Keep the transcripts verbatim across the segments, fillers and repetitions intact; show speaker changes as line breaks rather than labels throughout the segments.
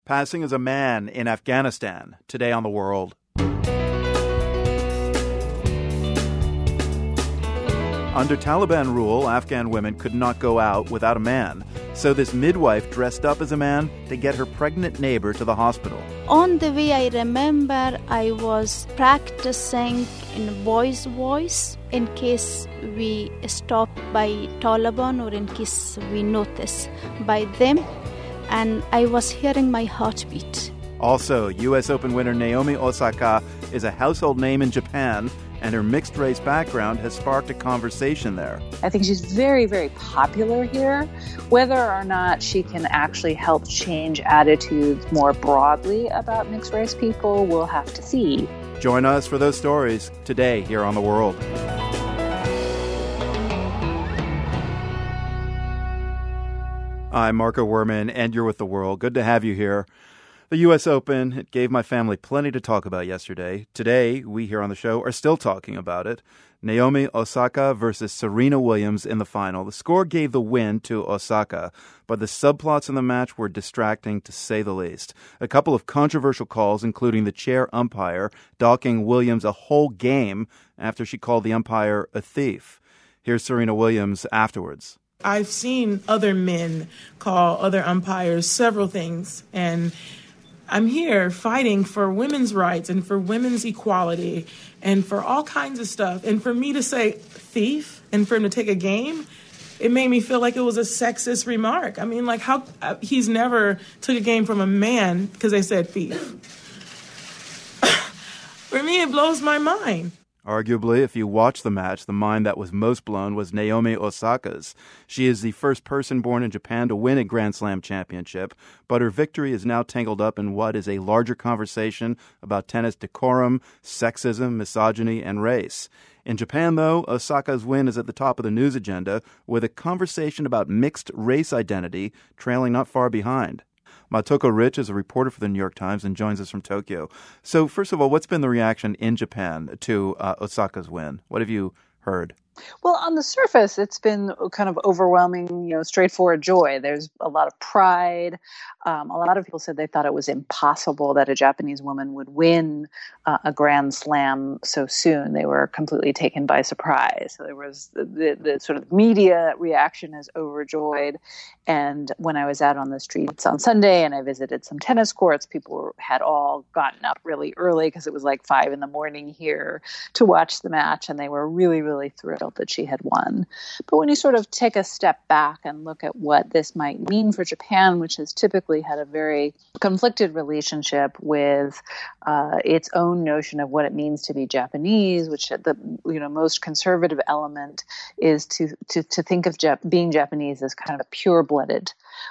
passing as a man in Afghanistan. Today on The World. Under Taliban rule, Afghan women could not go out without a man. So this midwife dressed up as a man to get her pregnant neighbor to the hospital.
On the way, I remember I was practicing in voice voice in case we stop by Taliban or in case we notice by them. And I was hearing my heartbeat.
Also, U S Open winner Naomi Osaka is a household name in Japan, and her mixed-race background has sparked a conversation there.
I think she's very, very popular here. Whether or not she can actually help change attitudes more broadly about mixed-race people, we'll have to see.
Join us for those stories today here on The World. I'm Marco Werman, and you're with The World. Good to have you here. The U S Open, it gave my family plenty to talk about yesterday. Today, we here on the show are still talking about it. Naomi Osaka versus Serena Williams in the final. The score gave the win to Osaka, but the subplots in the match were distracting to say the least. A couple of controversial calls, including the chair umpire docking Williams a whole game after she called the umpire a thief. Here's Serena Williams afterwards.
I've seen other men call other umpires several things, and I'm here fighting for women's rights and for women's equality and for all kinds of stuff. And for me to say thief and for him to take a game, it made me feel like it was a sexist remark. I mean, like how uh, he's never took a game from a man because they said thief. For me, it blows my mind.
Arguably, if you watch the match, the mind that was most blown was Naomi Osaka's. She is the first person born in Japan to win a Grand Slam championship, but her victory is now tangled up in what is a larger conversation about tennis decorum, sexism, misogyny, and race. In Japan, though, Osaka's win is at the top of the news agenda, with a conversation about mixed race identity trailing not far behind. Matoko Rich is a reporter for the New York Times and joins us from Tokyo. So first of all, what's been the reaction in Japan to uh, Osaka's win? What have you heard?
Well, on the surface, it's been kind of overwhelming, you know, straightforward joy. There's a lot of pride. Um, a lot of people said they thought it was impossible that a Japanese woman would win uh, a Grand Slam so soon. They were completely taken by surprise. So there was the, the, the sort of media reaction is overjoyed. And when I was out on the streets on Sunday and I visited some tennis courts, people were, had all gotten up really early because it was like five in the morning here to watch the match. And they were really, really thrilled that she had won. But when you sort of take a step back and look at what this might mean for Japan, which has typically had a very conflicted relationship with uh, its own notion of what it means to be Japanese, which the you know most conservative element is to to, to think of Jap- being Japanese as kind of a pure-blooded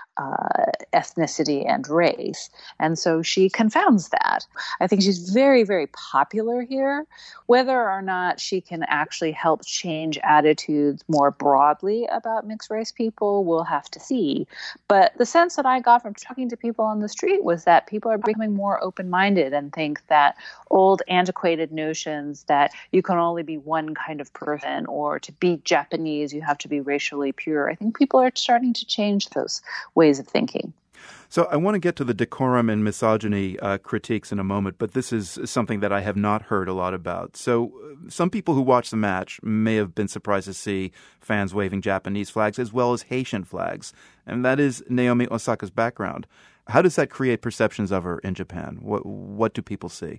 Uh, ethnicity and race. And so she confounds that. I think she's very, very popular here. Whether or not she can actually help change attitudes more broadly about mixed race people, we'll have to see. But the sense that I got from talking to people on the street was that people are becoming more open-minded and think that old antiquated notions that you can only be one kind of person or to be Japanese, you have to be racially pure. I think people are starting to change those ways of thinking.
So I want to get to the decorum and misogyny uh, critiques in a moment, but this is something that I have not heard a lot about. So uh, some people who watched the match may have been surprised to see fans waving Japanese flags as well as Haitian flags, and that is Naomi Osaka's background. How does that create perceptions of her in Japan? What, what do people see?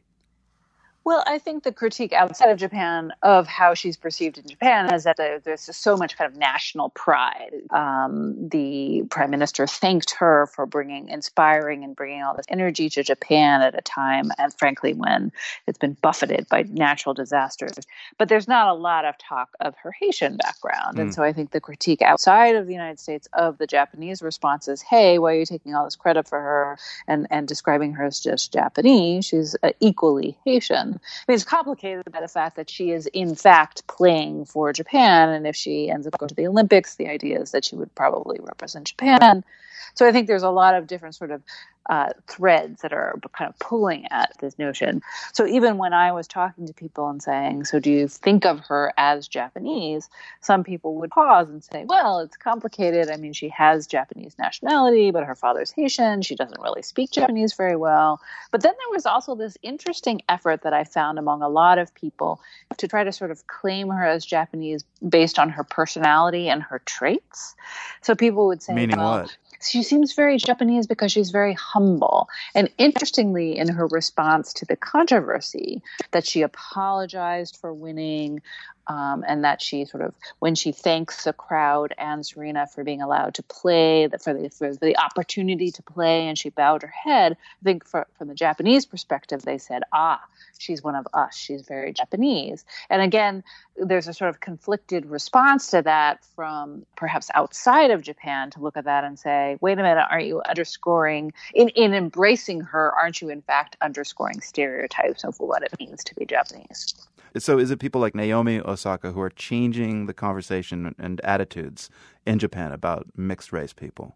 Well, I think the critique outside of Japan of how she's perceived in Japan is that there's just so much kind of national pride. Um, the prime minister thanked her for bringing, inspiring and bringing all this energy to Japan at a time, and frankly, when it's been buffeted by natural disasters. But there's not a lot of talk of her Haitian background. Mm. And so I think the critique outside of the United States of the Japanese response is, hey, why are you taking all this credit for her and, and describing her as just Japanese? She's uh, equally Haitian. I mean, it's complicated by the fact that she is, in fact, playing for Japan. And if she ends up going to the Olympics, the idea is that she would probably represent Japan. So I think there's a lot of different sort of uh, threads that are kind of pulling at this notion. So even when I was talking to people and saying, so do you think of her as Japanese? Some people would pause and say, well, it's complicated. I mean, she has Japanese nationality, but her father's Haitian. She doesn't really speak Japanese very well. But then there was also this interesting effort that I found among a lot of people to try to sort of claim her as Japanese based on her personality and her traits. So people would say,
meaning
well,
what?
She seems very Japanese because she's very humble. And interestingly, in her response to the controversy, that she apologized for winning, um, and that she sort of, when she thanks the crowd and Serena for being allowed to play, for the, for the opportunity to play, and she bowed her head, I think for, from the Japanese perspective, they said, ah, she's one of us. She's very Japanese. And again, there's a sort of conflicted response to that from perhaps outside of Japan to look at that and say, wait a minute, aren't you underscoring, in, in embracing her, aren't you in fact underscoring stereotypes of what it means to be Japanese?
So is it people like Naomi Osaka who are changing the conversation and attitudes in Japan about mixed race people?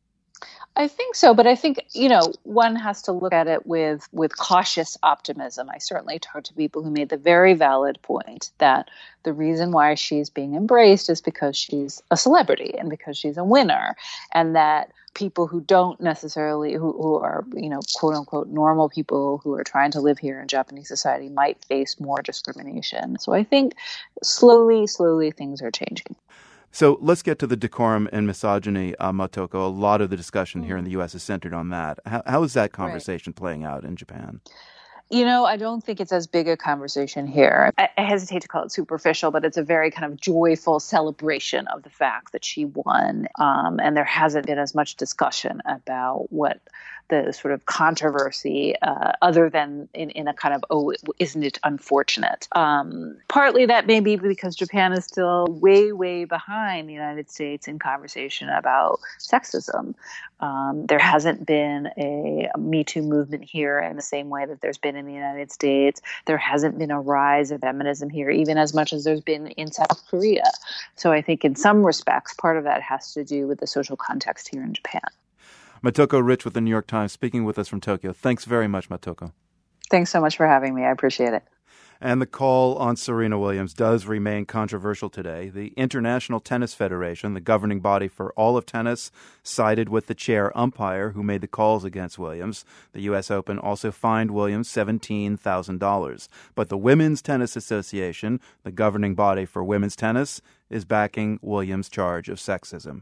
I think so, but I think, you know, one has to look at it with, with cautious optimism. I certainly talked to people who made the very valid point that the reason why she's being embraced is because she's a celebrity and because she's a winner, and that people who don't necessarily, who, who are, you know, quote unquote, normal people who are trying to live here in Japanese society might face more discrimination. So I think slowly, slowly things are changing.
So let's get to the decorum and misogyny, uh, Motoko. A lot of the discussion here in the U S is centered on that. How, how is that conversation right. playing out in Japan?
You know, I don't think it's as big a conversation here. I, I hesitate to call it superficial, but it's a very kind of joyful celebration of the fact that she won. Um, and there hasn't been as much discussion about what the sort of controversy, uh, other than in, in a kind of, oh, isn't it unfortunate? Um, partly that may be because Japan is still way, way behind the United States in conversation about sexism. Um, there hasn't been a, a Me Too movement here in the same way that there's been in the United States. There hasn't been a rise of feminism here, even as much as there's been in South Korea. So I think in some respects, part of that has to do with the social context here in Japan.
Motoko Rich with the New York Times speaking with us from Tokyo. Thanks very much, Motoko.
Thanks so much for having me. I appreciate it.
And the call on Serena Williams does remain controversial today. The International Tennis Federation, the governing body for all of tennis, sided with the chair umpire who made the calls against Williams. The U S Open also fined Williams seventeen thousand dollars. But the Women's Tennis Association, the governing body for women's tennis, is backing Williams' charge of sexism.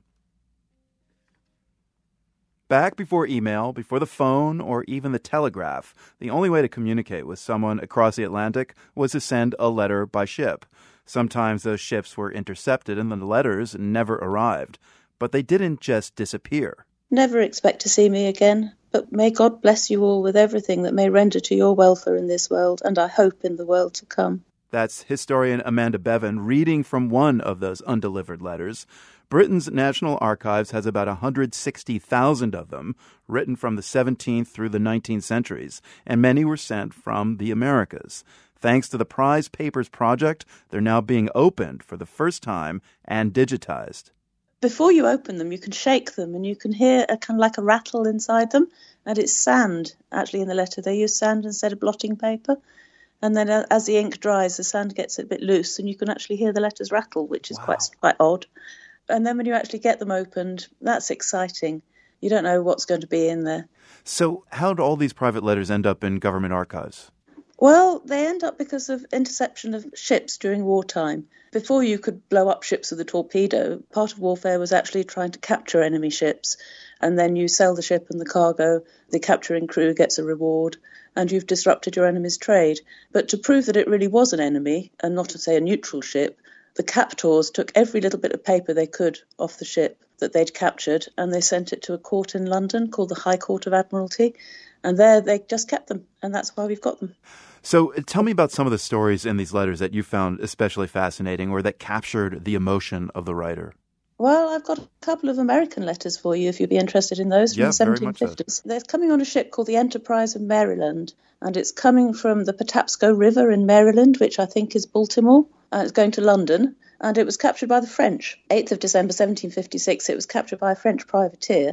Back before email, before the phone, or even the telegraph, the only way to communicate with someone across the Atlantic was to send a letter by ship. Sometimes those ships were intercepted and the letters never arrived. But they didn't just disappear.
Never expect to see me again, but may God bless you all with everything that may render to your welfare in this world, and I hope in the world to come. That's historian Amanda Bevan reading from one of those undelivered letters. Britain's National Archives has about one hundred sixty thousand of them, written from the seventeenth through the nineteenth centuries, and many were sent from the Americas. Thanks to the Prize Papers Project, they're now being opened for the first time and digitized. Before you open them, you can shake them, and you can hear a kind of like a rattle inside them, and it's sand, actually, in the letter. They use sand instead of blotting paper. And then as the ink dries, the sand gets a bit loose, and you can actually hear the letters rattle, which is wow. quite quite odd. And then when you actually get them opened, that's exciting. You don't know what's going to be in there. So how do all these private letters end up in government archives? Well, they end up because of interception of ships during wartime. Before you could blow up ships with a torpedo, part of warfare was actually trying to capture enemy ships. And then you sell the ship and the cargo, the capturing crew gets a reward, and you've disrupted your enemy's trade. But to prove that it really was an enemy, and not to say a neutral ship, the captors took every little bit of paper they could off the ship that they'd captured, and they sent it to a court in London called the High Court of Admiralty, and there they just kept them, and that's why we've got them. So tell me about some of the stories in these letters that you found especially fascinating or that captured the emotion of the writer. Well, I've got a couple of American letters for you if you'd be interested in those from yeah, the seventeen fifties. So. They're coming on a ship called the Enterprise of Maryland, and it's coming from the Patapsco River in Maryland, which I think is Baltimore. Uh, it's going to London, and it was captured by the French. eighth of December seventeen fifty-six, it was captured by a French privateer,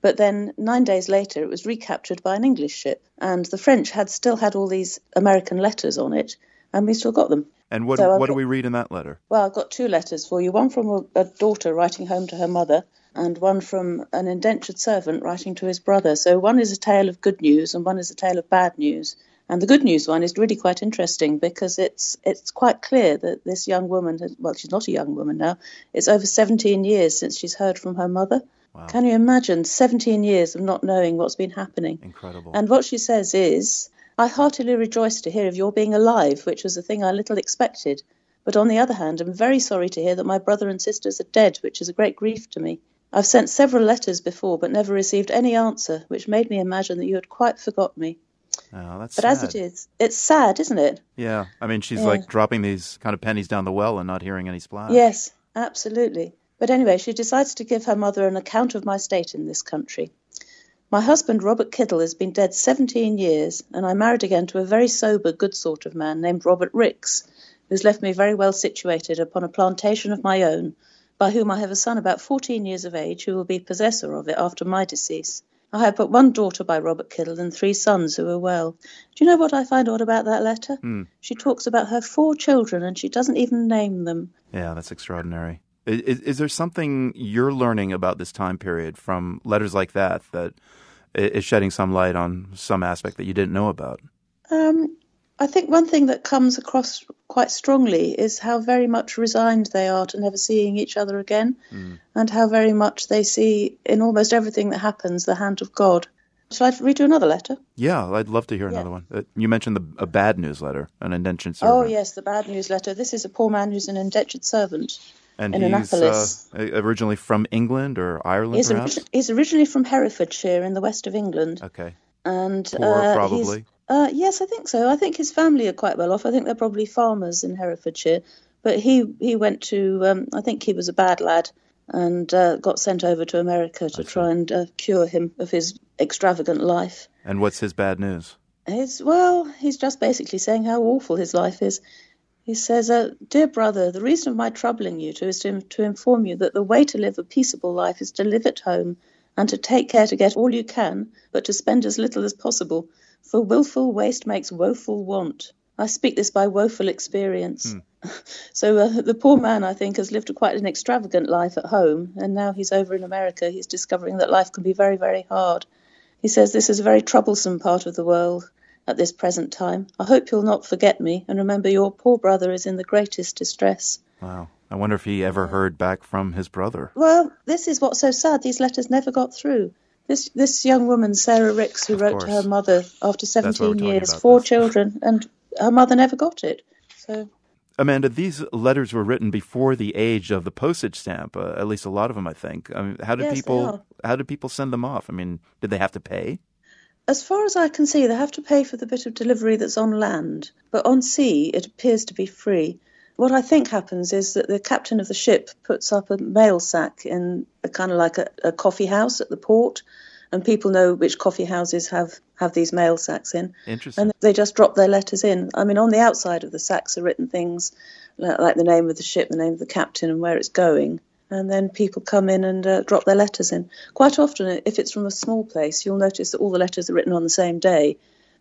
But then nine days later, it was recaptured by an English ship. And the French had still had all these American letters on it, and we still got them.
And what,
so
what do we read in that letter?
Well, I've got two letters for you. One from a, a daughter writing home to her mother, and one from an indentured servant writing to his brother. So one is a tale of good news, and one is a tale of bad news. And the good news one is really quite interesting because it's it's quite clear that this young woman, has, well, she's not a young woman now, it's over seventeen years since she's heard from her mother.
Wow.
Can you imagine seventeen years of not knowing what's been happening?
Incredible.
And what she says is, I heartily rejoice to hear of your being alive, which was a thing I little expected. But on the other hand, I'm very sorry to hear that my brother and sisters are dead, which is a great grief to me. I've sent several letters before, but never received any answer, which made me imagine that you had quite forgot me.
Oh, that's
but
sad.
As it is, it's sad, isn't it?
Yeah. I mean, she's
yeah.
like dropping these kind of pennies down the well and not hearing any splash.
Yes, absolutely. But anyway, she decides to give her mother an account of my state in this country. My husband, Robert Kiddle, has been dead seventeen years, and I married again to a very sober, good sort of man named Robert Ricks, who's left me very well situated upon a plantation of my own, by whom I have a son about fourteen years of age who will be possessor of it after my decease. I have but one daughter by Robert Kiddle and three sons who are well. Do you know what I find odd about that letter?
Hmm.
She talks about her four children and she doesn't even name them.
Yeah, that's extraordinary. Is, is there something you're learning about this time period from letters like that that is shedding some light on some aspect that you didn't know about?
Um, I think one thing that comes across quite strongly is how very much resigned they are to never seeing each other again, mm. and how very much they see in almost everything that happens the hand of God. Shall I read you another letter?
Yeah, I'd love to hear another
yeah.
one. Uh, you mentioned the, a bad news letter, an indentured servant.
Oh, yes, the bad news letter. This is a poor man who's an indentured servant
and
in
he's,
Annapolis.
Uh, originally from England or Ireland,
he's
perhaps?
Orig- he's originally from Herefordshire in the west of England.
Okay.
And
poor,
uh,
probably.
He's, Uh, yes, I think so. I think his family are quite well off. I think they're probably farmers in Herefordshire. But he, he went to, um, I think he was a bad lad and uh, got sent over to America to try and uh, cure him of his extravagant life.
And what's his bad news?
His, well, he's just basically saying how awful his life is. He says, uh, Dear brother, the reason of my troubling you to is to, to inform you that the way to live a peaceable life is to live at home and to take care to get all you can, but to spend as little as possible. For wilful waste makes woeful want. I speak this by woeful experience. Hmm. So uh, the poor man, I think, has lived a quite an extravagant life at home, and now he's over in America. He's discovering that life can be very, very hard. He says this is a very troublesome part of the world at this present time. I hope you'll not forget me, and remember your poor brother is in the greatest distress.
Wow. I wonder if he ever heard back from his brother.
Well, this is what's so sad. These letters never got through. This this young woman, Sarah Ricks, who
of
wrote
course.
to her mother after seventeen years,
about,
four
this.
children, and her mother never got it. So,
Amanda, these letters were written before the age of the postage stamp. Uh, at least a lot of them, I think. I mean, how did
yes,
people how did people send them off? I mean, did they have to pay?
As far as I can see, they have to pay for the bit of delivery that's on land, but on sea it appears to be free. What I think happens is that the captain of the ship puts up a mail sack in a kind of like a, a coffee house at the port, and people know which coffee houses have, have these mail sacks in.
Interesting.
And they just drop their letters in. I mean, on the outside of the sacks are written things like, like the name of the ship, the name of the captain, and where it's going. And then people come in and uh, drop their letters in. Quite often, if it's from a small place, you'll notice that all the letters are written on the same day.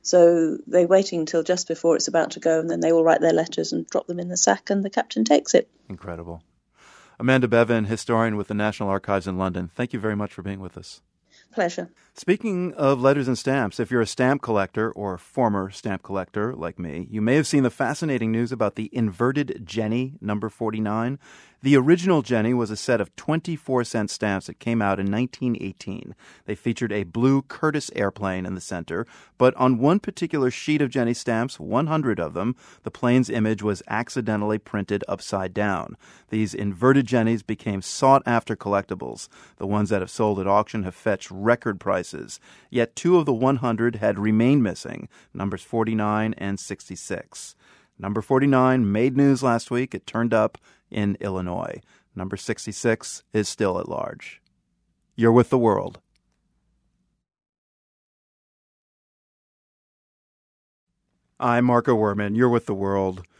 So they're waiting until just before it's about to go, and then they all write their letters and drop them in the sack, and the captain takes it.
Incredible. Amanda Bevan, historian with the National Archives in London, thank you very much for being with us.
Pleasure.
Speaking of letters and stamps, if you're a stamp collector or former stamp collector like me, you may have seen the fascinating news about the inverted Jenny number forty-nine. The original Jenny was a set of twenty-four cent stamps that came out in nineteen eighteen. They featured a blue Curtiss airplane in the center, but on one particular sheet of Jenny stamps, one hundred of them, the plane's image was accidentally printed upside down. These inverted Jennies became sought-after collectibles. The ones that have sold at auction have fetched record prices. Yet two of the one hundred had remained missing, numbers forty-nine and sixty-six. Number forty-nine made news last week. It turned up in Illinois. Number sixty-six is still at large. You're with the world. I'm Marco Werman. You're with the world.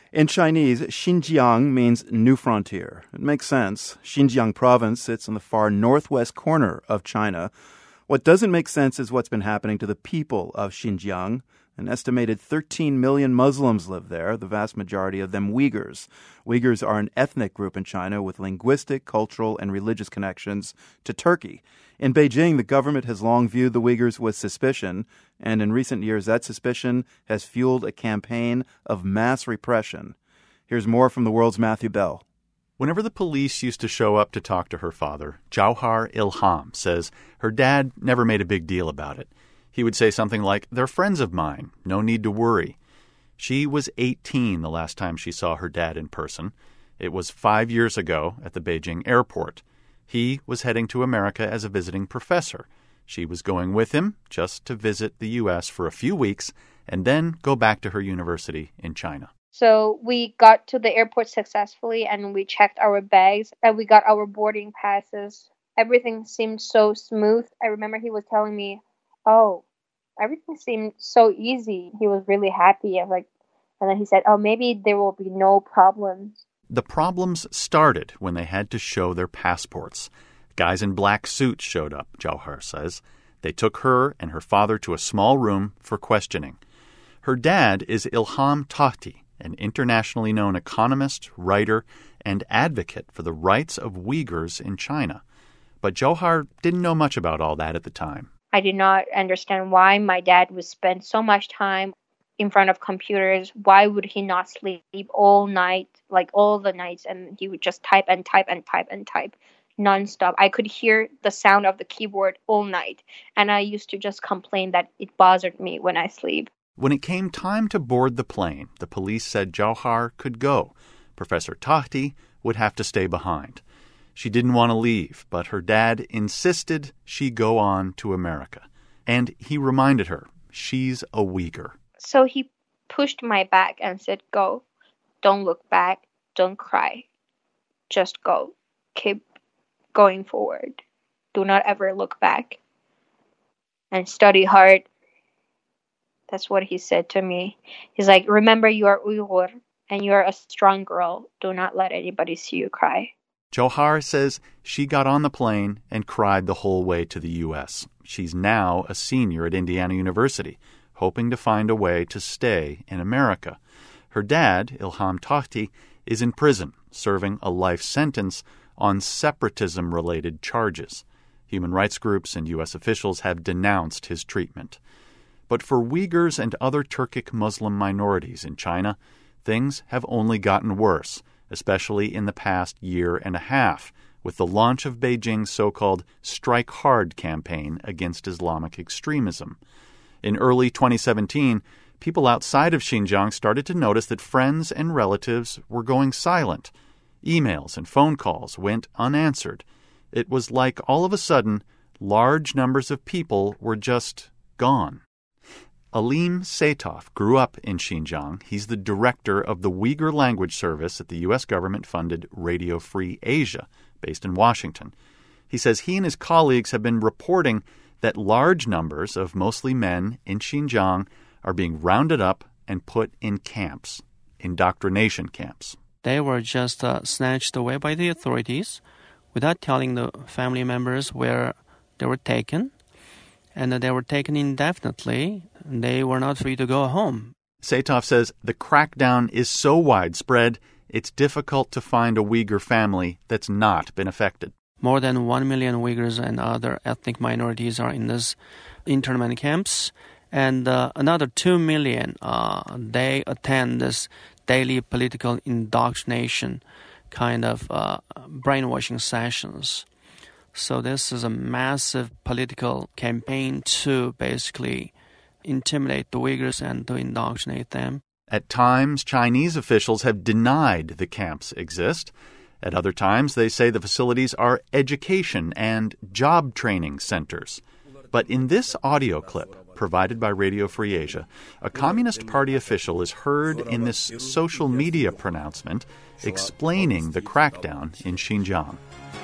In Chinese, Xinjiang means new frontier. It makes sense. Xinjiang province sits in the far northwest corner of China. What doesn't make sense is what's been happening to the people of Xinjiang. An estimated thirteen million Muslims live there, the vast majority of them Uyghurs. Uyghurs are an ethnic group in China with linguistic, cultural, and religious connections to Turkey. In Beijing, the government has long viewed the Uyghurs with suspicion, and in recent years that suspicion has fueled a campaign of mass repression. Here's more from the world's Matthew Bell.
Whenever the police used to show up to talk to her father, Jauhar Ilham says her dad never made a big deal about it. He would say something like, "They're friends of mine, no need to worry." She was eighteen the last time she saw her dad in person. It was five years ago at the Beijing airport. He was heading to America as a visiting professor. She was going with him just to visit the U S for a few weeks and then go back to her university in China.
So we got to the airport successfully and we checked our bags and we got our boarding passes. Everything seemed so smooth. I remember he was telling me, oh, everything seemed so easy. He was really happy. I was like, and then he said, oh, maybe there will be no problems.
The problems started when they had to show their passports. Guys in black suits showed up, Jauhar says. They took her and her father to a small room for questioning. Her dad is Ilham Tohti, an internationally known economist, writer, and advocate for the rights of Uyghurs in China. But Jauhar didn't know much about all that at the time.
I did not understand why my dad would spend so much time in front of computers. Why would he not sleep all night, like all the nights, and he would just type and type and type and type nonstop. I could hear the sound of the keyboard all night, and I used to just complain that it bothered me when I sleep.
When it came time to board the plane, the police said Jauhar could go. Professor Tohti would have to stay behind. She didn't want to leave, but her dad insisted she go on to America. And he reminded her, she's a Uyghur.
So he pushed my back and said, go. Don't look back. Don't cry. Just go. Keep going forward. Do not ever look back. And study hard. That's what he said to me. He's like, remember you are Uyghur and you are a strong girl. Do not let anybody see you cry.
Jauhar says she got on the plane and cried the whole way to the U S. She's now a senior at Indiana University, hoping to find a way to stay in America. Her dad, Ilham Tohti, is in prison, serving a life sentence on separatism-related charges. Human rights groups and U S officials have denounced his treatment. But for Uyghurs and other Turkic Muslim minorities in China, things have only gotten worse, especially in the past year and a half, with the launch of Beijing's so-called Strike Hard campaign against Islamic extremism. In early twenty seventeen, people outside of Xinjiang started to notice that friends and relatives were going silent. Emails and phone calls went unanswered. It was like all of a sudden, large numbers of people were just gone. Aleem Saitov grew up in Xinjiang. He's the director of the Uyghur language service at the U S government-funded Radio Free Asia, based in Washington. He says he and his colleagues have been reporting that large numbers of mostly men in Xinjiang are being rounded up and put in camps, indoctrination camps.
They were just uh, snatched away by the authorities without telling the family members where they were taken. And they were taken indefinitely. They were not free to go home.
Saitov says the crackdown is so widespread, it's difficult to find a Uyghur family that's not been affected.
More than one million Uyghurs and other ethnic minorities are in these internment camps. And uh, another two million, uh, they attend this daily political indoctrination kind of uh, brainwashing sessions. So this is a massive political campaign to basically intimidate the Uyghurs and to indoctrinate them.
At times, Chinese officials have denied the camps exist. At other times, they say the facilities are education and job training centers. But in this audio clip, provided by Radio Free Asia, a Communist Party official is heard in this social media pronouncement explaining the crackdown in Xinjiang.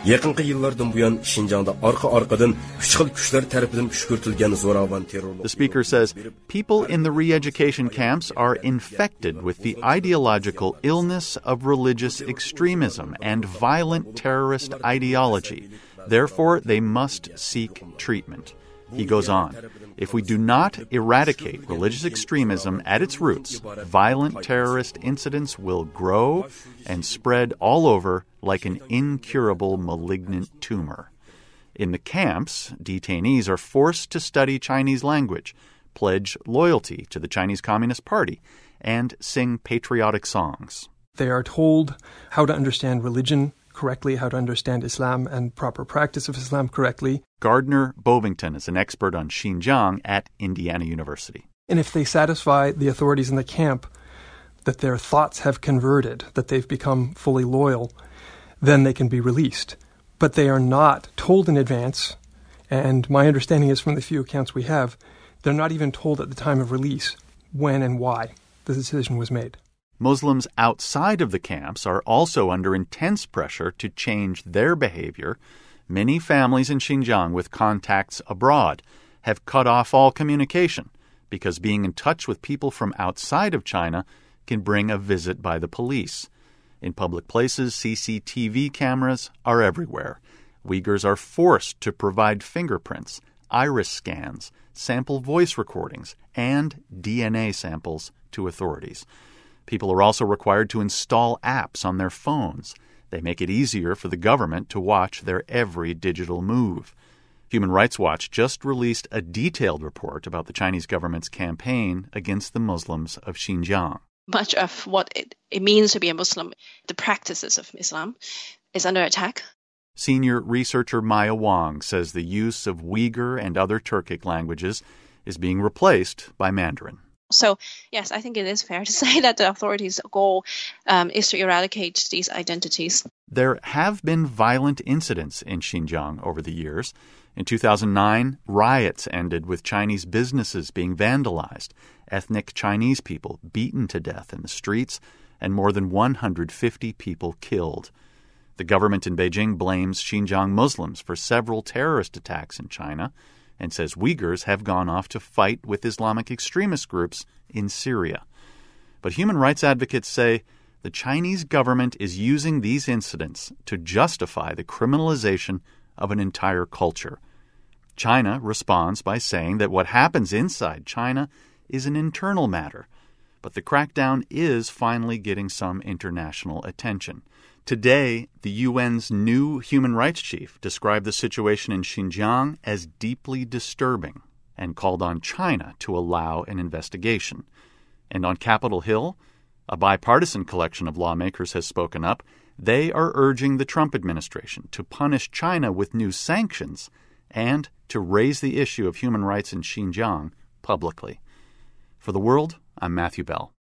The speaker says people in the re-education camps are infected with the ideological illness of religious extremism and violent terrorist ideology. Therefore, they must seek treatment. He goes on, if we do not eradicate religious extremism at its roots, violent terrorist incidents will grow and spread all over like an incurable malignant tumor. In the camps, detainees are forced to study Chinese language, pledge loyalty to the Chinese Communist Party, and sing patriotic songs.
They are told how to understand religion correctly, how to understand Islam and proper practice of Islam correctly.
Gardner Bovington is an expert on Xinjiang at Indiana University.
And if they satisfy the authorities in the camp that their thoughts have converted, that they've become fully loyal, then they can be released. But they are not told in advance, and my understanding is from the few accounts we have, they're not even told at the time of release when and why the decision was made.
Muslims outside of the camps are also under intense pressure to change their behavior. Many families in Xinjiang with contacts abroad have cut off all communication because being in touch with people from outside of China can bring a visit by the police. In public places, C C T V cameras are everywhere. Uyghurs are forced to provide fingerprints, iris scans, sample voice recordings, and D N A samples to authorities. People are also required to install apps on their phones. They make it easier for the government to watch their every digital move. Human Rights Watch just released a detailed report about the Chinese government's campaign against the Muslims of Xinjiang.
Much of what it, it means to be a Muslim, the practices of Islam, is under attack.
Senior researcher Maya Wang says the use of Uyghur and other Turkic languages is being replaced by Mandarin.
So, yes, I think it is fair to say that the authorities' goal um, is to eradicate these identities.
There have been violent incidents in Xinjiang over the years. In two thousand nine, riots ended with Chinese businesses being vandalized, ethnic Chinese people beaten to death in the streets, and more than one hundred fifty people killed. The government in Beijing blames Xinjiang Muslims for several terrorist attacks in China and says Uyghurs have gone off to fight with Islamic extremist groups in Syria. But human rights advocates say the Chinese government is using these incidents to justify the criminalization of an entire culture. China responds by saying that what happens inside China is an internal matter, but the crackdown is finally getting some international attention. Today, the U N's new human rights chief described the situation in Xinjiang as deeply disturbing and called on China to allow an investigation. And on Capitol Hill, a bipartisan collection of lawmakers has spoken up. They are urging the Trump administration to punish China with new sanctions and to raise the issue of human rights in Xinjiang publicly. For The World, I'm Matthew Bell.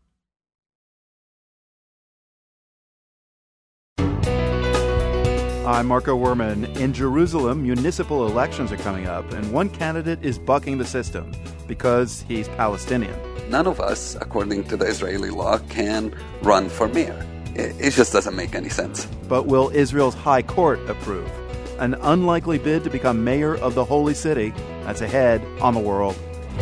I'm Marco Werman. In Jerusalem, municipal elections are coming up, and one candidate is bucking the system because he's Palestinian.
None of us, according to the Israeli law, can run for mayor. It just doesn't make any sense.
But will Israel's High Court approve? An unlikely bid to become mayor of the Holy City. That's ahead on The World.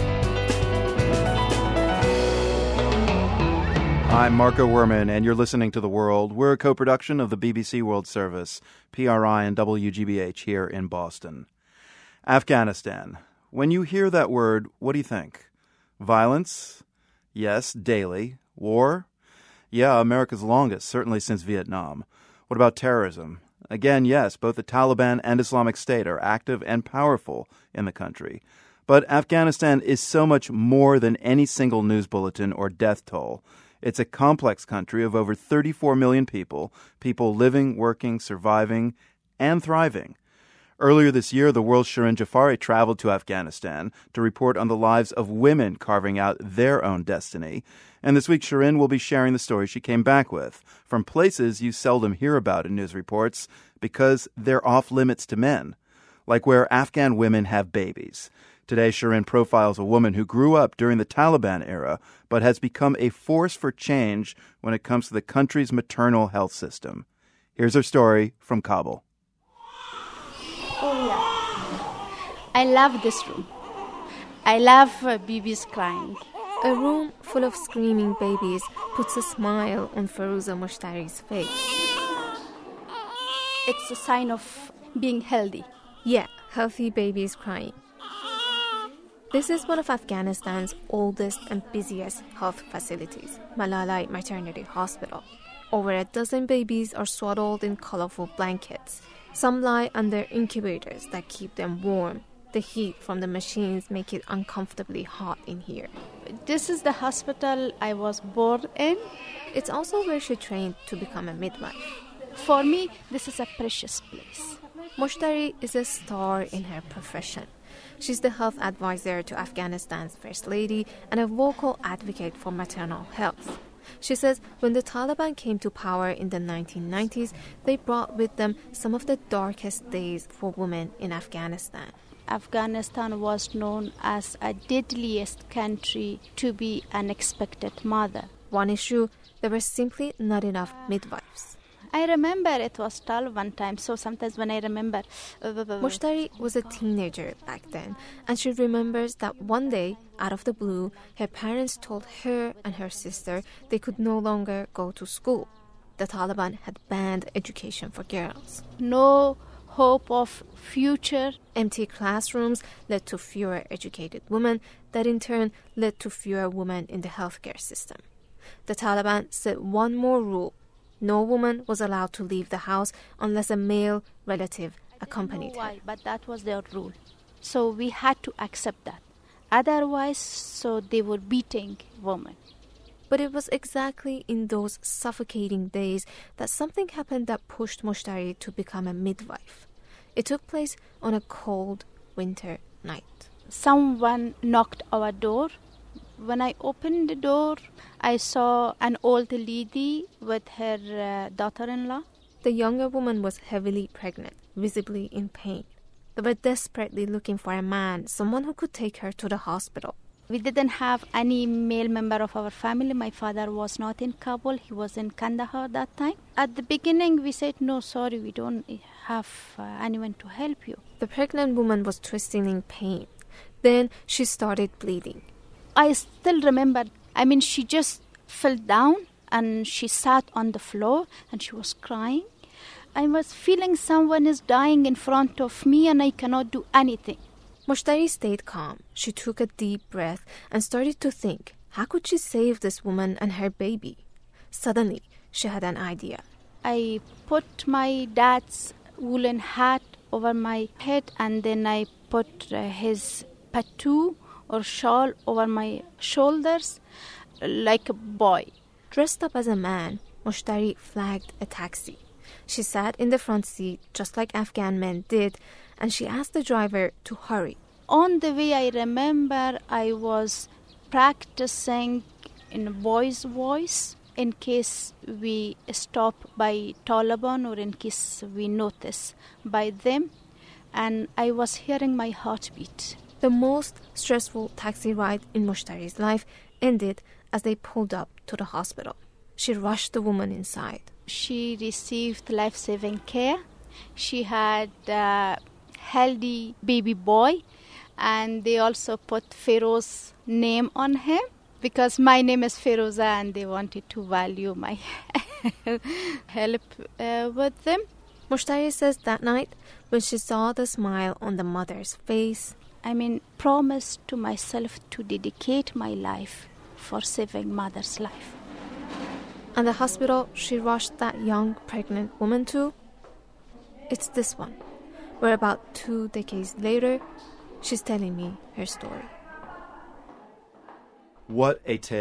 I'm Marco Werman, and you're listening to The World. We're a co-production of the B B C World Service, P R I and W G B H here in Boston. Afghanistan. When you hear that word, what do you think? Violence? Yes, daily. War? Yeah, America's longest, certainly since Vietnam. What about terrorism? Again, yes, both the Taliban and Islamic State are active and powerful in the country. But Afghanistan is so much more than any single news bulletin or death toll. It's a complex country of over thirty-four million people, people living, working, surviving, and thriving. Earlier this year, the world's Shirin Jafari traveled to Afghanistan to report on the lives of women carving out their own destiny. And this week, Shirin will be sharing the story she came back with from places you seldom hear about in news reports because they're off limits to men, like where Afghan women have babies. Today, Shirin profiles a woman who grew up during the Taliban era, but has become a force for change when it comes to the country's maternal health system. Here's her story from Kabul.
Oh, yeah. I love this room. I love uh, babies crying.
A room full of screaming babies puts a smile on Feruza Mushtari's face.
It's a sign of being healthy.
Yeah, healthy babies crying. This is one of Afghanistan's oldest and busiest health facilities, Malalai Maternity Hospital. Over a dozen babies are swaddled in colorful blankets. Some lie under incubators that keep them warm. The heat from the machines make it uncomfortably hot in here.
This is the hospital I was born in.
It's also where she trained to become a midwife.
For me, this is a precious place.
Mushtari is a star in her profession. She's the health advisor to Afghanistan's First Lady and a vocal advocate for maternal health. She says when the Taliban came to power in the nineteen nineties, they brought with them some of the darkest days for women in Afghanistan.
Afghanistan was known as a deadliest country to be an expected mother.
One issue, there were simply not enough midwives.
I remember it was dull one time, so sometimes when I remember... Uh,
Mushtari was a teenager back then, and she remembers that one day, out of the blue, her parents told her and her sister they could no longer go to school. The Taliban had banned education for girls.
No hope of future.
Empty classrooms led to fewer educated women, that in turn led to fewer women in the healthcare system. The Taliban set one more rule. No woman was allowed to leave the house unless a male relative accompanied
why,
her.
But that was their rule. So we had to accept that. Otherwise, so they were beating women.
But it was exactly in those suffocating days that something happened that pushed Mushtari to become a midwife. It took place on a cold winter night.
Someone knocked our door. When I opened the door, I saw an old lady with her uh, daughter-in-law.
The younger woman was heavily pregnant, visibly in pain. They were desperately looking for a man, someone who could take her to the hospital.
We didn't have any male member of our family. My father was not in Kabul. He was in Kandahar that time. At the beginning, we said, no, sorry, we don't have uh, anyone to help you.
The pregnant woman was twisting in pain. Then she started bleeding.
I still remember, I mean, she just fell down and she sat on the floor and she was crying. I was feeling someone is dying in front of me and I cannot do anything.
Mushtari stayed calm. She took a deep breath and started to think, how could she save this woman and her baby? Suddenly, she had an idea.
I put my dad's woolen hat over my head and then I put uh, his patu or shawl over my shoulders like a boy.
Dressed up as a man, Mushtari flagged a taxi. She sat in the front seat just like Afghan men did, and she asked the driver to hurry.
On the way, I remember I was practicing in a boy's voice in case we stop by Taliban or in case we notice by them, and I was hearing my heartbeat.
The most stressful taxi ride in Mushtari's life ended as they pulled up to the hospital. She rushed the woman inside.
She received life-saving care. She had a healthy baby boy, and they also put Feroz name on him because my name is Feroza and they wanted to value my help uh, with them.
Mushtari says that night when she saw the smile on the mother's face,
I mean, promised to myself to dedicate my life for saving mother's life.
And the hospital she rushed that young pregnant woman to, it's this one, where about two decades later, she's telling me her story.
What a tale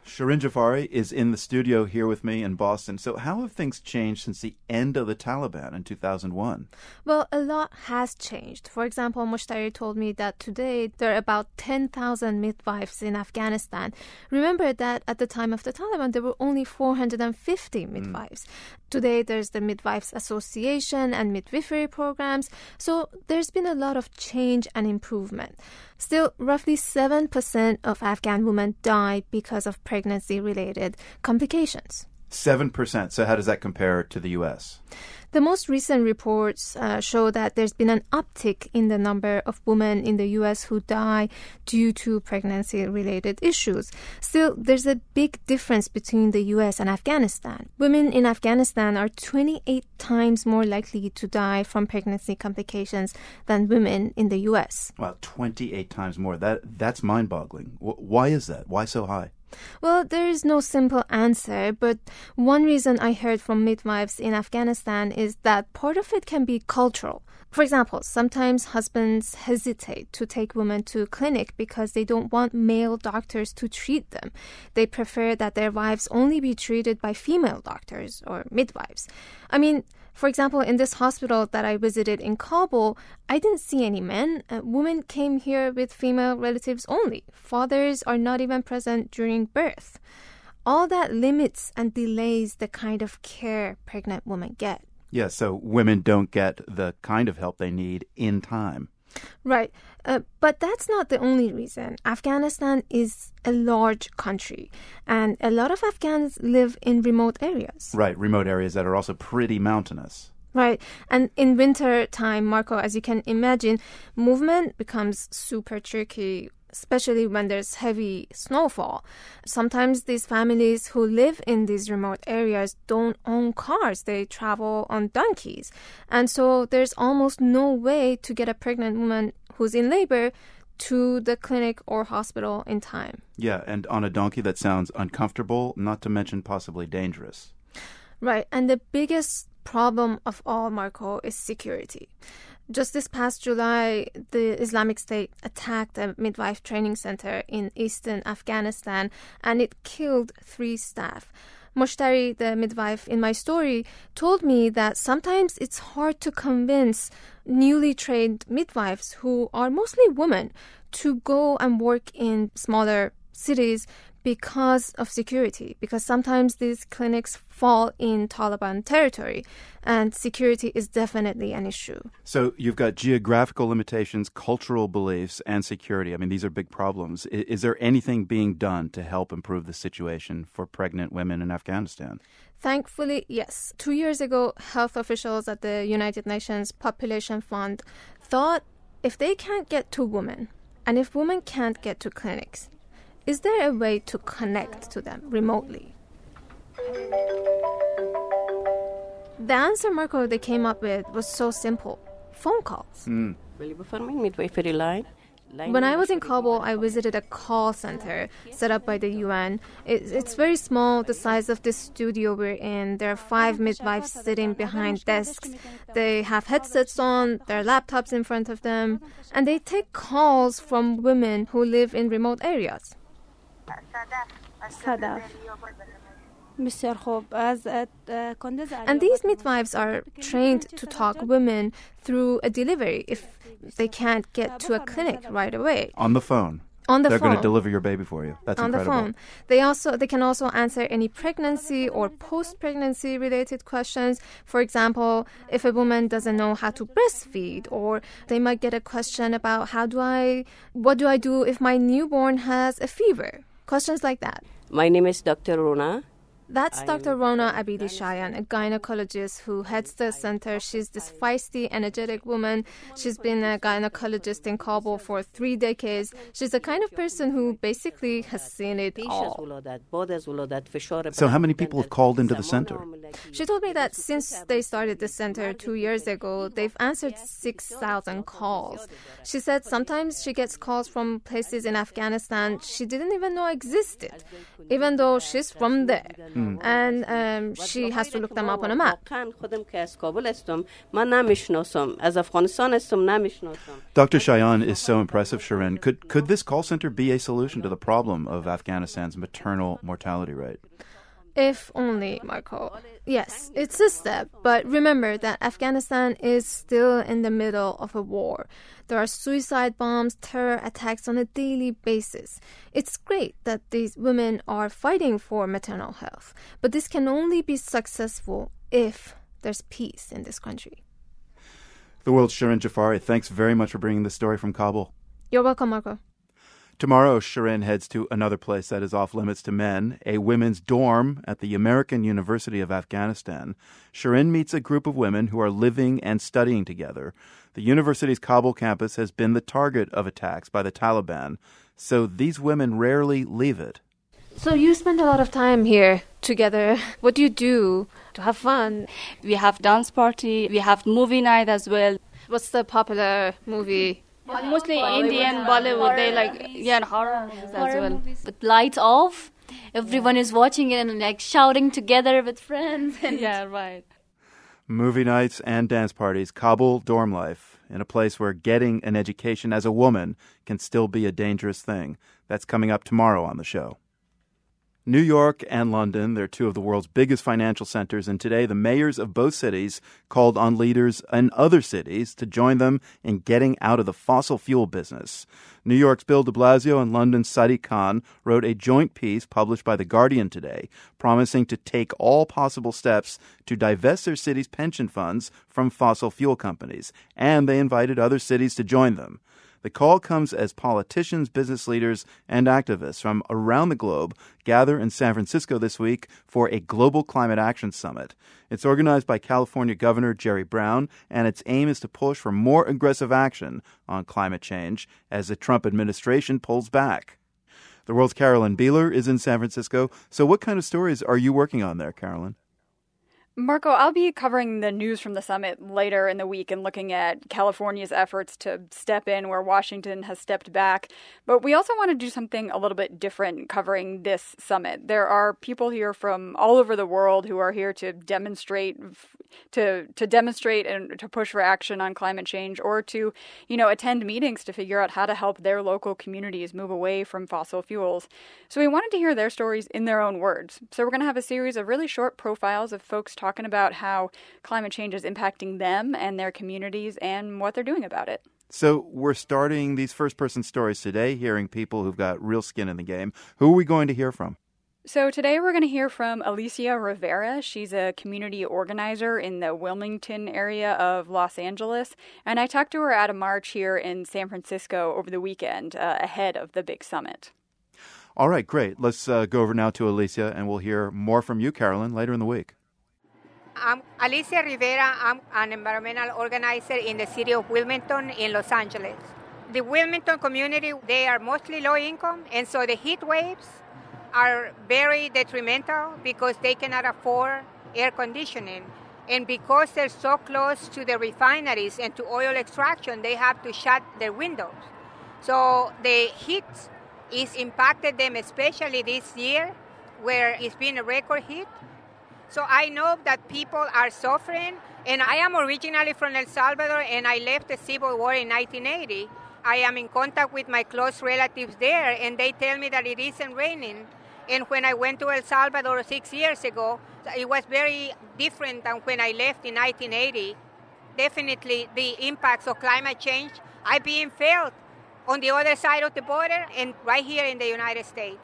Shirin Jafari is in the studio here with me in Boston. So how have things changed since the end of the Taliban in two thousand one?
Well, a lot has changed. For example, Mushtari told me that today there are about ten thousand midwives in Afghanistan. Remember that at the time of the Taliban, there were only four hundred fifty midwives. Mm. Today, there's the Midwives Association and midwifery programs. So there's been a lot of change and improvement. Still, roughly seven percent of Afghan women die because of pregnancy-related complications.
seven percent. So how does that compare to the U S?
The most recent reports uh, show that there's been an uptick in the number of women in the U S who die due to pregnancy-related issues. Still, there's a big difference between the U S and Afghanistan. Women in Afghanistan are twenty-eight times more likely to die from pregnancy complications than women in the U S.
Wow, twenty-eight times more. That That's mind-boggling. W- why is that? Why so high?
Well, there is no simple answer, but one reason I heard from midwives in Afghanistan is that part of it can be cultural. For example, sometimes husbands hesitate to take women to clinic because they don't want male doctors to treat them. They prefer that their wives only be treated by female doctors or midwives. I mean, for example, in this hospital that I visited in Kabul, I didn't see any men. Uh, women came here with female relatives only. Fathers are not even present during birth. All that limits and delays the kind of care pregnant women get.
Yeah, so women don't get the kind of help they need in time.
Right. Uh, but that's not the only reason. Afghanistan is a large country, and a lot of Afghans live in remote areas.
Right, remote areas that are also pretty mountainous.
Right. And in winter time, Marco, as you can imagine, movement becomes super tricky, especially when there's heavy snowfall. Sometimes these families who live in these remote areas don't own cars. They travel on donkeys. And so there's almost no way to get a pregnant woman who's in labor to the clinic or hospital in time.
Yeah, and on a donkey that sounds uncomfortable, not to mention possibly dangerous.
Right. And the biggest problem of all, Marco, is security. Just this past July, the Islamic State attacked a midwife training center in eastern Afghanistan, and it killed three staff. Mushtari, the midwife in my story, told me that sometimes it's hard to convince newly trained midwives, who are mostly women, to go and work in smaller cities because of security, because sometimes these clinics fall in Taliban territory, and security is definitely an issue.
So you've got geographical limitations, cultural beliefs, and security. I mean, these are big problems. Is, is there anything being done to help improve the situation for pregnant women in Afghanistan?
Thankfully, yes. Two years ago, health officials at the United Nations Population Fund thought if they can't get to women, and if women can't get to clinics, is there a way to connect to them remotely? The answer, Marco, they came up with was so simple. Phone calls. Mm. When I was in Kabul, I visited a call center set up by the U N. It, it's very small, the size of this studio we're in. There are five midwives sitting behind desks. They have headsets on, their laptops in front of them, and they take calls from women who live in remote areas. And these midwives are trained to talk women through a delivery if they can't get to a clinic right away.
On the phone.
On the
They're
phone.
going to deliver your baby for you. That's
on
incredible.
On the phone. They also they can also answer any pregnancy or post-pregnancy related questions. For example, if a woman doesn't know how to breastfeed, or they might get a question about how do I, what do I do if my newborn has a fever? Questions like that.
My name is Doctor Rona.
That's Doctor Rona Abidi Shayan, a gynecologist who heads the center. She's this feisty, energetic woman. She's been a gynecologist in Kabul for three decades. She's the kind of person who basically has seen it all.
So how many people have called into the center?
She told me that since they started the center two years ago, they've answered six thousand calls. She said sometimes she gets calls from places in Afghanistan she didn't even know existed, even though she's from there. Mm. And um, she has to look them up on a map.
Doctor Shayan is so impressive, Shirin. Could, could this call center be a solution to the problem of Afghanistan's maternal mortality rate?
If only, Marco. Yes, it's a step, but remember that Afghanistan is still in the middle of a war. There are suicide bombs, terror attacks on a daily basis. It's great that these women are fighting for maternal health, but this can only be successful if there's peace in this country.
The world's Shirin Jafari, thanks very much for bringing this story from Kabul.
You're welcome, Marco.
Tomorrow, Shirin heads to another place that is off limits to men, a women's dorm at the American University of Afghanistan. Shirin meets a group of women who are living and studying together. The university's Kabul campus has been the target of attacks by the Taliban, so these women rarely leave it.
So you spend a lot of time here together. What do you do to have fun?
We have dance party, we have movie night as well.
What's the popular movie?
Mostly Indian, Bollywood, they like, yeah, horror movies as well.
Movies. With lights off, everyone is watching it and like shouting together with friends. And
yeah, right.
Movie nights and dance parties, Kabul dorm life, in a place where getting an education as a woman can still be a dangerous thing. That's coming up tomorrow on the show. New York and London, they're two of the world's biggest financial centers, and today the mayors of both cities called on leaders in other cities to join them in getting out of the fossil fuel business. New York's Bill de Blasio and London's Sadiq Khan wrote a joint piece published by The Guardian today, promising to take all possible steps to divest their city's pension funds from fossil fuel companies, and they invited other cities to join them. The call comes as politicians, business leaders, and activists from around the globe gather in San Francisco this week for a Global Climate Action Summit. It's organized by California Governor Jerry Brown, and its aim is to push for more aggressive action on climate change as the Trump administration pulls back. The world's Carolyn Beeler is in San Francisco. So what kind of stories are you working on there, Carolyn?
Marco, I'll be covering the news from the summit later in the week and looking at California's efforts to step in where Washington has stepped back. But we also want to do something a little bit different covering this summit. There are people here from all over the world who are here to demonstrate to to demonstrate and to push for action on climate change, or to, you know, attend meetings to figure out how to help their local communities move away from fossil fuels. So we wanted to hear their stories in their own words. So we're going to have a series of really short profiles of folks talking about how climate change is impacting them and their communities and what they're doing about it.
So we're starting these first-person stories today, hearing people who've got real skin in the game. Who are we going to hear from?
So today we're going to hear from Alicia Rivera. She's a community organizer in the Wilmington area of Los Angeles. And I talked to her at a march here in San Francisco over the weekend uh, ahead of the big summit.
All right, great. Let's uh, go over now to Alicia, and we'll hear more from you, Carolyn, later in the week.
I'm Alicia Rivera. I'm an environmental organizer in the city of Wilmington in Los Angeles. The Wilmington community, they are mostly low income, and so the heat waves are very detrimental because they cannot afford air conditioning. And because they're so close to the refineries and to oil extraction, they have to shut their windows. So the heat is impacted them, especially this year, where it's been a record heat. So I know that people are suffering, and I am originally from El Salvador, and I left the Civil War in nineteen eighty. I am in contact with my close relatives there, and they tell me that it isn't raining. And when I went to El Salvador six years ago, it was very different than when I left in nineteen eighty. Definitely the impacts of climate change are being felt on the other side of the border and right here in the United States.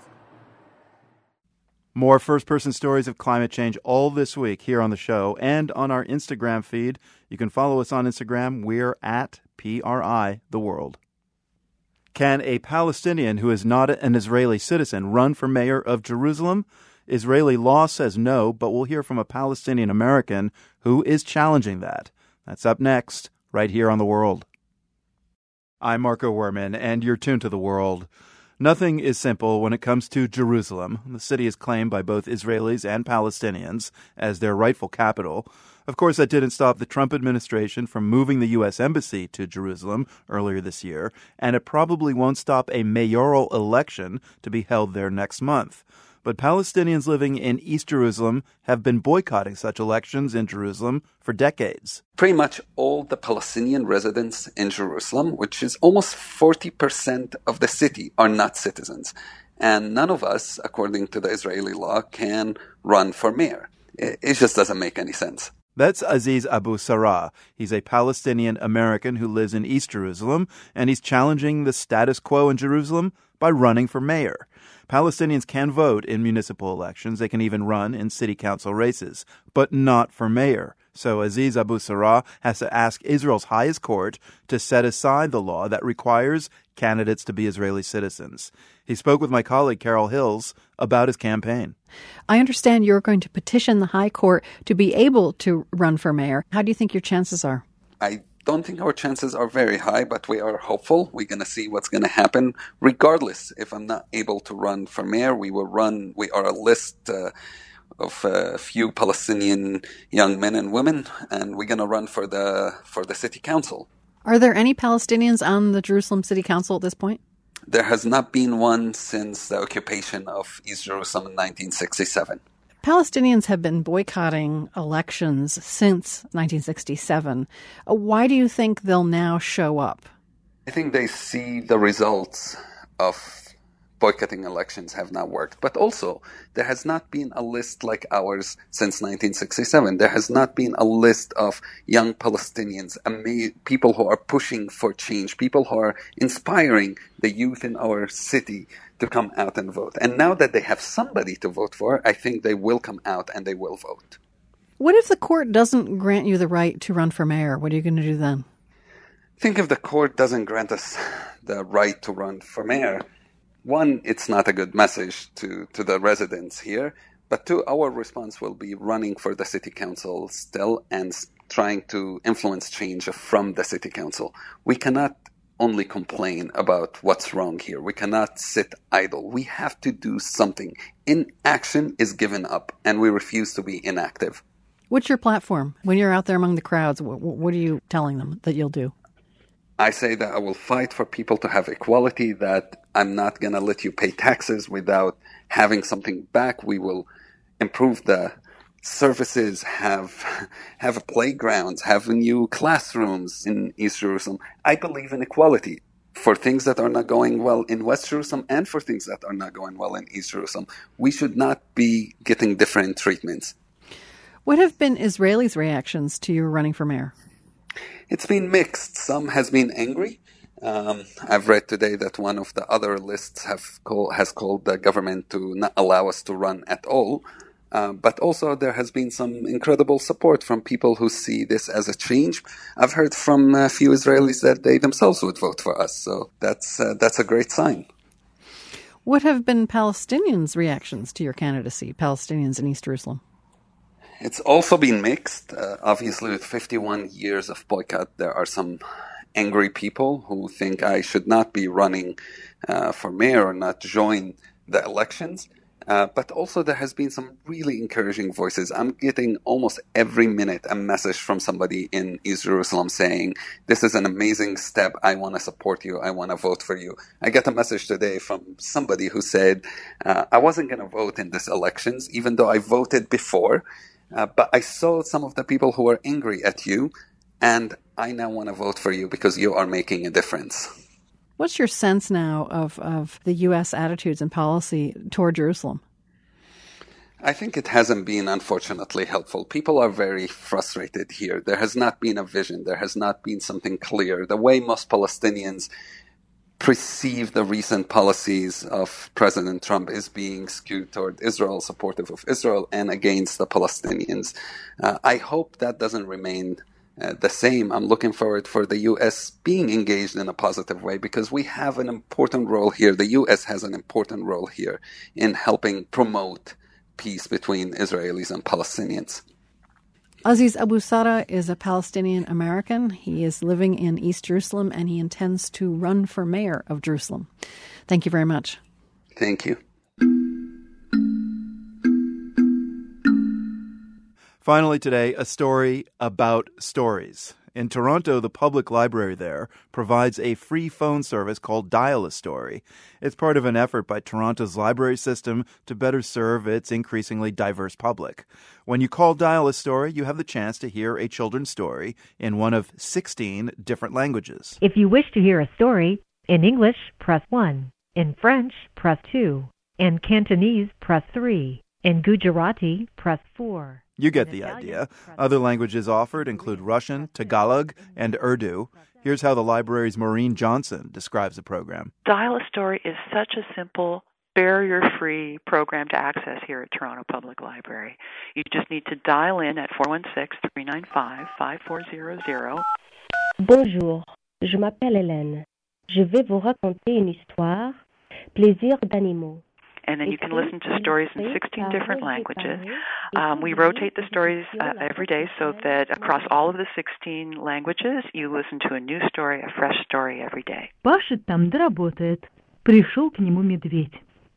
More first-person stories of climate change all this week here on the show and on our Instagram feed. You can follow us on Instagram. We're at P R I The World. Can a Palestinian who is not an Israeli citizen run for mayor of Jerusalem? Israeli law says no, but we'll hear from a Palestinian American who is challenging that. That's up next, right here on The World. I'm Marco Werman, and you're tuned to The World. Nothing is simple when it comes to Jerusalem. The city is claimed by both Israelis and Palestinians as their rightful capital. Of course, that didn't stop the Trump administration from moving the U S embassy to Jerusalem earlier this year, and it probably won't stop a mayoral election to be held there next month. But Palestinians living in East Jerusalem have been boycotting such elections in Jerusalem for decades.
Pretty much all the Palestinian residents in Jerusalem, which is almost forty percent of the city, are not citizens. And none of us, according to the Israeli law, can run for mayor. It just doesn't make any sense.
That's Aziz Abu Sarah. He's a Palestinian American who lives in East Jerusalem, and he's challenging the status quo in Jerusalem by running for mayor. Palestinians can vote in municipal elections. They can even run in city council races, but not for mayor. So Aziz Abu Sarah has to ask Israel's highest court to set aside the law that requires candidates to be Israeli citizens. He spoke with my colleague Carol Hills about his campaign.
I understand you're going to petition the High Court to be able to run for mayor. How do you think your chances are?
I don't think our chances are very high, but we are hopeful. We're going to see what's going to happen. Regardless, if I'm not able to run for mayor, we will run. We are a list uh, of a few Palestinian young men and women, and we're going to run for the for the city council.
Are there any Palestinians on the Jerusalem City Council at this point?
There has not been one since the occupation of East Jerusalem in nineteen sixty-seven.
Palestinians have been boycotting elections since nineteen sixty-seven. Why do you think they'll now show up?
I think they see the results of boycotting elections have not worked. But also, there has not been a list like ours since nineteen sixty-seven. There has not been a list of young Palestinians, people who are pushing for change, people who are inspiring the youth in our city to come out and vote. And now that they have somebody to vote for, I think they will come out and they will vote.
What if the court doesn't grant you the right to run for mayor? What are you going to do then?
I think if the court doesn't grant us the right to run for mayor, one, it's not a good message to, to the residents here. But two, our response will be running for the city council still and trying to influence change from the city council. We cannot only complain about what's wrong here. We cannot sit idle. We have to do something. Inaction is given up, and we refuse to be inactive.
What's your platform? When you're out there among the crowds, what, what are you telling them that you'll do?
I say that I will fight for people to have equality, that I'm not going to let you pay taxes without having something back. We will improve the services, have have playgrounds, have new classrooms in East Jerusalem. I believe in equality for things that are not going well in West Jerusalem and for things that are not going well in East Jerusalem. We should not be getting different treatments.
What have been Israelis' reactions to your running for mayor?
It's been mixed. Some has been angry. Um, I've read today that one of the other lists have call, has called the government to not allow us to run at all. Uh, but also there has been some incredible support from people who see this as a change. I've heard from a few Israelis that they themselves would vote for us. So that's uh, that's a great sign.
What have been Palestinians' reactions to your candidacy, Palestinians in East Jerusalem?
It's also been mixed. Uh, obviously, with fifty-one years of boycott, there are some angry people who think I should not be running uh, for mayor or not join the elections. Uh, but also there has been some really encouraging voices. I'm getting almost every minute a message from somebody in East Jerusalem saying, this is an amazing step. I want to support you. I want to vote for you. I got a message today from somebody who said, uh, I wasn't going to vote in these elections, even though I voted before. Uh, but I saw some of the people who are angry at you, and I now want to vote for you because you are making a difference.
What's your sense now of, of the U S attitudes and policy toward Jerusalem?
I think it hasn't been, unfortunately, helpful. People are very frustrated here. There has not been a vision. There has not been something clear. The way most Palestinians perceive the recent policies of President Trump is being skewed toward Israel, supportive of Israel, and against the Palestinians. Uh, I hope that doesn't remain Uh, the same. I'm looking forward for the U S being engaged in a positive way because we have an important role here. The U S has an important role here in helping promote peace between Israelis and Palestinians.
Aziz Abu Sarah is a Palestinian American. He is living in East Jerusalem and he intends to run for mayor of Jerusalem. Thank you very much.
Thank you.
Finally today, a story about stories. In Toronto, the public library there provides a free phone service called Dial a Story. It's part of an effort by Toronto's library system to better serve its increasingly diverse public. When you call Dial a Story, you have the chance to hear a children's story in one of sixteen different languages.
If you wish to hear a story, in English, press one. In French, press two. In Cantonese, press three. In Gujarati, press four.
You get the idea. Other languages offered include Russian, Tagalog, and Urdu. Here's how the library's Maureen Johnson describes the program.
Dial a Story is such a simple, barrier-free program to access here at Toronto Public Library. You just need to dial in at four one six, three nine five, five four zero zero.
Bonjour, je m'appelle Hélène. Je vais vous raconter une histoire, Plaisir d'animaux.
And then you can listen to stories in sixteen different languages. Um, we rotate the stories uh, every day so that across all of the sixteen languages, you listen to a new story, a fresh story every day.
Паша там работает. Пришел к нему медведь.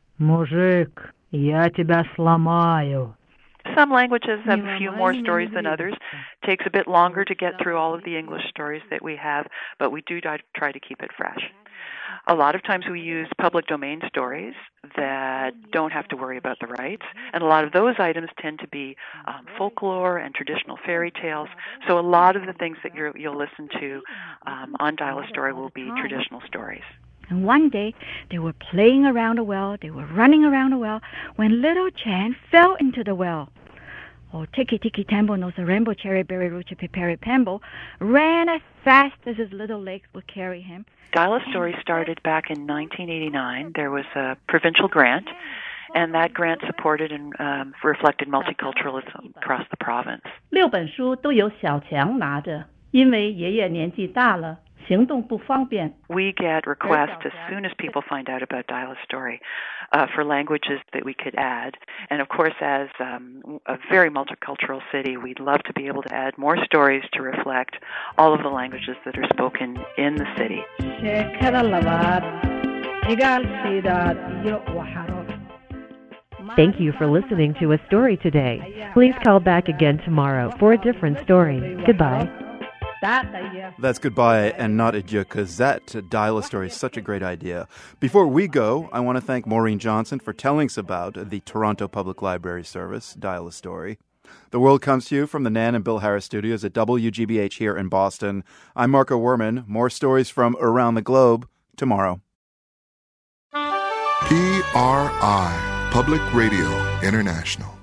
Мужик, я тебя сломаю.
Some languages have a few more stories than others. It takes a bit longer to get through all of the English stories that we have, but we do try to keep it fresh. A lot of times we use public domain stories that don't have to worry about the rights, and a lot of those items tend to be um, folklore and traditional fairy tales. So a lot of the things that you're, you'll listen to um, on Dial a Story will be traditional stories.
And one day, they were playing around a well, they were running around a well, when little Chan fell into the well. Oh, Tiki Tiki Tambo knows a rainbow cherry berry rucha piperi pambo ran as fast as his little legs would carry him.
Dial a Story started back in nineteen eighty-nine. There was a provincial grant, and that grant supported and um, reflected multiculturalism across the province.
六本书都有小强拿着，因为爷爷年纪大了。
We get requests as soon as people find out about Dial a Story uh, for languages that we could add. And of course, as um, a very multicultural city, we'd love to be able to add more stories to reflect all of the languages that are spoken in the city.
Thank you for listening to A Story today. Please call back again tomorrow for a different story. Goodbye.
That's goodbye and not adieu, because that Dial a Story is such a great idea. Before we go, I want to thank Maureen Johnson for telling us about the Toronto Public Library service, Dial a Story. The World comes to you from the Nan and Bill Harris studios at W G B H here in Boston. I'm Marco Werman. More stories from around the globe tomorrow.
P R I, Public Radio International.